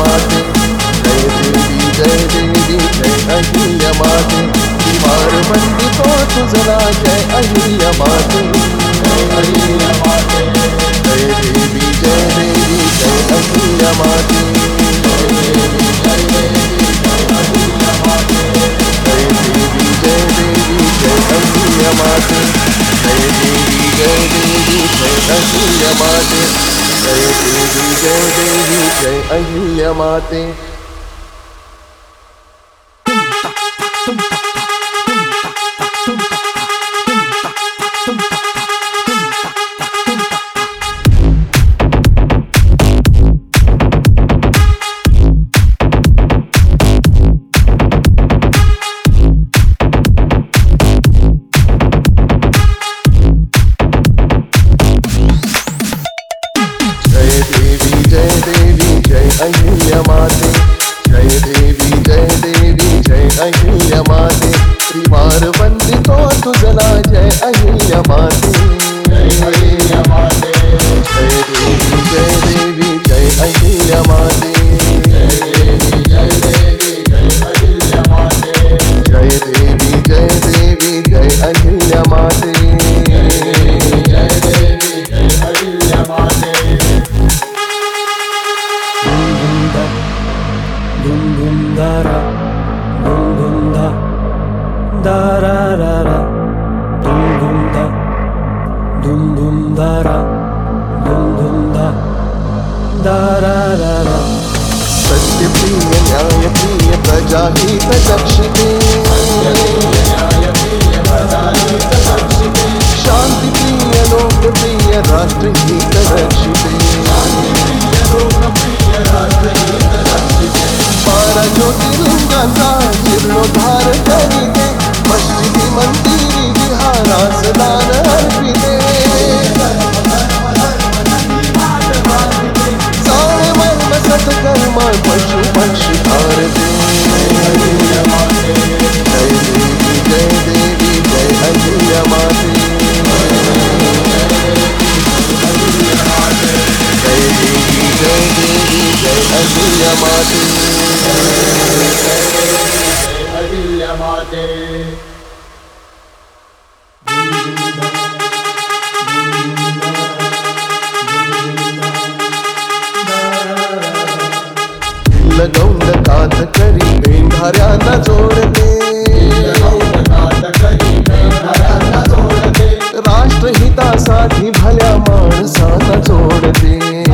माते, जय देवी जय अहिल्या माते, द्वार वंदितो तुझला जय अहिल्या माते, जय अहिल्या माते, जय देवी जय अहिल्या माते, जय देवी जय अहिल्या माते, जय देवी जय अहिल्या माते, जय देवी जय अहिल्या माते, जय देवी जय अहिल्या माते. अहिल्या माते, जय देवी जय अहिल्या माते, त्रिवार वंदितो तुझला जय अहिल्या माते, जय अहिल्या माते, जय देवी जय अहिल्या माते, जय देवी जय अहिल्या माते, जय देवी जय अहिल्या माते, जय देवी जय अहिल्या माते. Dum dum da ra, dum dum da, da ra ra ra, dum dum da, dum dum da ra, dum dum da, da ra ra ra. Satyapriya न्यायप्रिय प्रजाहित रक्षिते, शांतिप्रिय लोकप्रिय राष्ट्रहित रक्षिते, बारा ज्योतिर्लिंगांचा जीर्णोद्धार करिते, मस्जिदी मंदिरी विहारास दान अर्पिते, सारे मर्म सत्कर्म पशु पक्षी भारते, जय देवी जय अहिल्या माते, जय देवी जय अहिल्या माते, अहिल्या माते. लगौंद कात करी मेंढाऱ्यांना जोडते, राष्ट्रहितासाठी भल्या माणसांना जोडते,